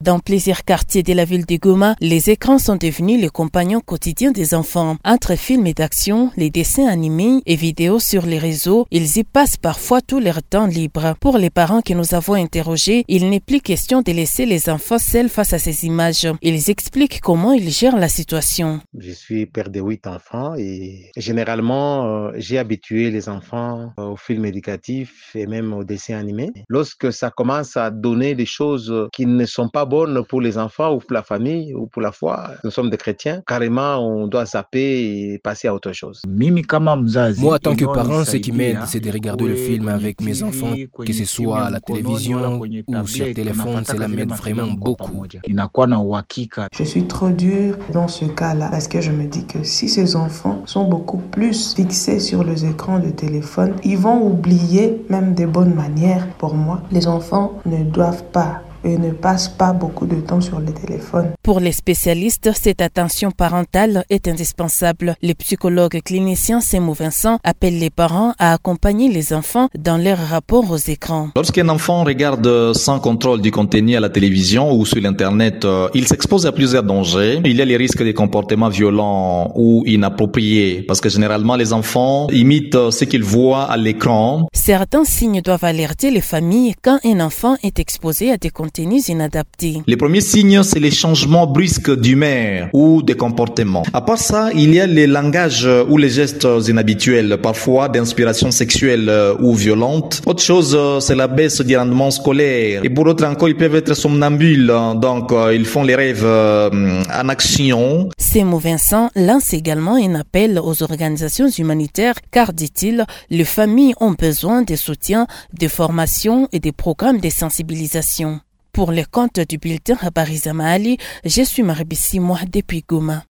Dans plusieurs quartiers de la ville de Goma, les écrans sont devenus les compagnons quotidiens des enfants. Entre films et d'action, les dessins animés et vidéos sur les réseaux, ils y passent parfois tout leur temps libre. Pour les parents que nous avons interrogés, il n'est plus question de laisser les enfants seuls face à ces images. Ils expliquent comment ils gèrent la situation. Je suis père de 8 enfants et généralement, j'ai habitué les enfants aux films éducatifs et même aux dessins animés. Lorsque ça commence à donner des choses qui ne sont pas bonnes pour les enfants ou pour la famille ou pour la foi, nous sommes des chrétiens, carrément on doit zapper et passer à autre chose. Moi, en tant que parent, ce qui m'aide, c'est de regarder le film avec mes enfants, que ce soit à la télévision ou sur téléphone, cela m'aide vraiment beaucoup. Je suis trop dur dans ce cas-là parce que je me dis que si ces enfants sont beaucoup plus fixés sur les écrans de téléphone, ils vont oublier même des bonnes manières. Pour moi, les enfants ne doivent pas et ne passent pas beaucoup de temps sur le téléphone. Pour les spécialistes, cette attention parentale est indispensable. Le psychologue clinicien Semo Vincent appelle les parents à accompagner les enfants dans leur rapport aux écrans. Lorsqu'un enfant regarde sans contrôle du contenu à la télévision ou sur l'internet, il s'expose à plusieurs dangers. Il y a les risques de comportements violents ou inappropriés, parce que généralement les enfants imitent ce qu'ils voient à l'écran. Certains signes doivent alerter les familles quand un enfant est exposé à des contenus inadaptés. Les premiers signes, c'est les changements brusques d'humeur ou de comportement. À part ça, il y a les langages ou les gestes inhabituels, parfois d'inspiration sexuelle ou violente. Autre chose, c'est la baisse du rendement scolaire. Et pour d'autres encore, ils peuvent être somnambules, donc ils font les rêves en action. Semo Vincent lance également un appel aux organisations humanitaires car, dit-il, les familles ont besoin de soutien, de formation et de programmes de sensibilisation. Pour les comptes du bulletin Habari za Mahali, je suis Maribissi Moi depuis Goma.